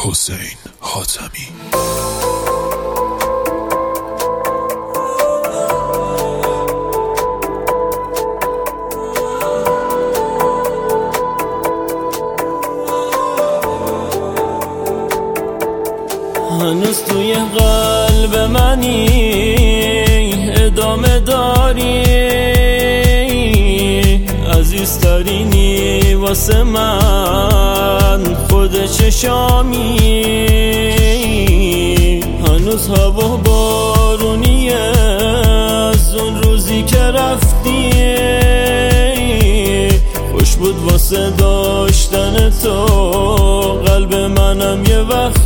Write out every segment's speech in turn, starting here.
حسین حاتمی. هنوز توی قلب منی، ادامه داری، عزیزترینی واسه من، خود چشامی. هنوز هوا بارونیه از اون روزی که رفتی، خوش بود واسه داشتن تو قلب منم یه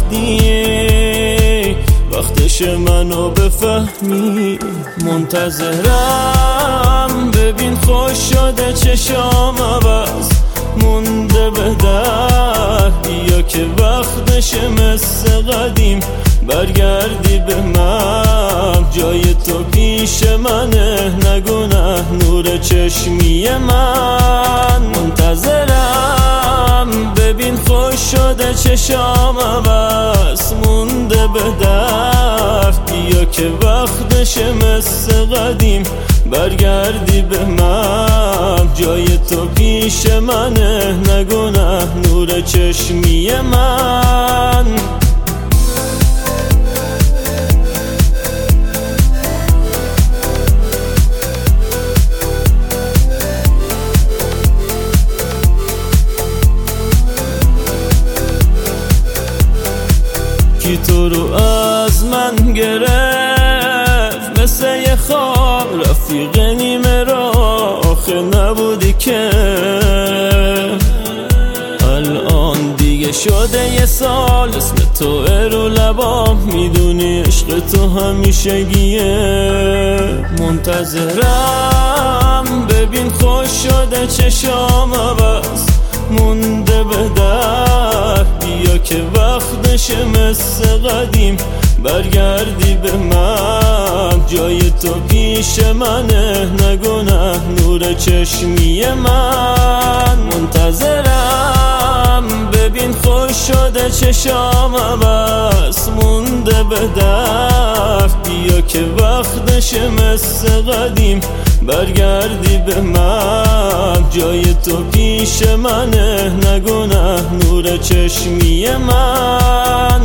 وقتش منو بفهمی. منتظرم ببین خوش شده چشام عوض مونده به در، بیا که وقتشه مثل قدیم برگردی به من. جای تو پیش منه نگونه نور چشمی من. منتظرم ببین خوش شده چشام عوض مونده به در، بیا که وقتشه مثل قدیم برگردی به من. جای تو پیش منه نگونه نور چشمی من. کی تو رو از من گرفت مثل یه خواب، رفیق نیمه را آخه نبودی که. الان دیگه شده یه سال اسم تو رو لبام، میدونی عشق تو همیشگیه. منتظرم ببین خوش شده چشام عوض مونده به در، بیا که وقتشه مثل قدیم برگردی به من. جای تو پیش منه نگونه نور چشمی من. منتظرم ببین خوش شده چشام عوض مونده به در، بیا که وقتشه مثل قدیم برگردی به من. جای تو پیش منه نگونه نور چشمی من.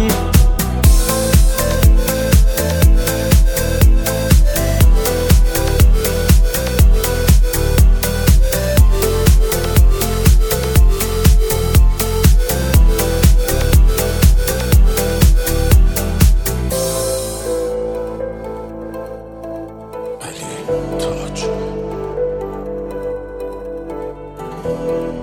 علی تاج.